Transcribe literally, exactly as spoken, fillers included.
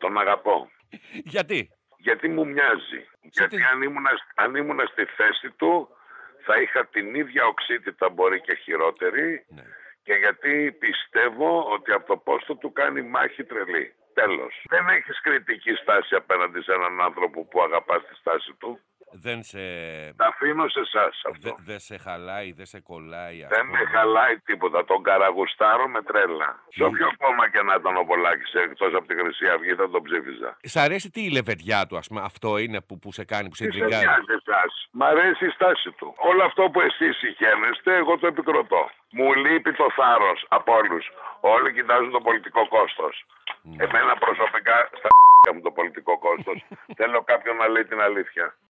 Τον αγαπώ. Γιατί? Γιατί μου μοιάζει. Γιατί τι... αν ήμουν, αν ήμουν στη θέση του θα είχα την ίδια οξύτητα, μπορεί και χειρότερη, ναι. και γιατί πιστεύω ότι από το πόστο του κάνει μάχη τρελή. Τέλος. Δεν έχεις κριτική στάση απέναντι σε έναν άνθρωπο που αγαπάς τη στάση του. Δεν σε... Τα αφήνω σε εσάς αυτό. Δεν δε σε χαλάει, δεν σε κολλάει. Δεν με χαλάει τίποτα. Τον καραγουστάρω με τρέλα. Mm. Σε όποιο κόμμα και να ήταν ο Πολάκης, εκτός από τη Χρυσή Αυγή, θα τον ψήφιζα. Σ' αρέσει τι η λεβεδιά του, ας πούμε, αυτό είναι που, που σε κάνει, που σε τριγκάρει. τριγκάρει. Μ' αρέσει η στάση του. Όλο αυτό που εσείς συχαίνεστε, εγώ το επικροτώ. Μου λείπει το θάρρος από όλους. Όλοι κοιτάζουν το πολιτικό κόστος. Mm. Εμένα προσωπικά, στα μου το πολιτικό κόστος, θέλω κάποιον να λέει την αλήθεια.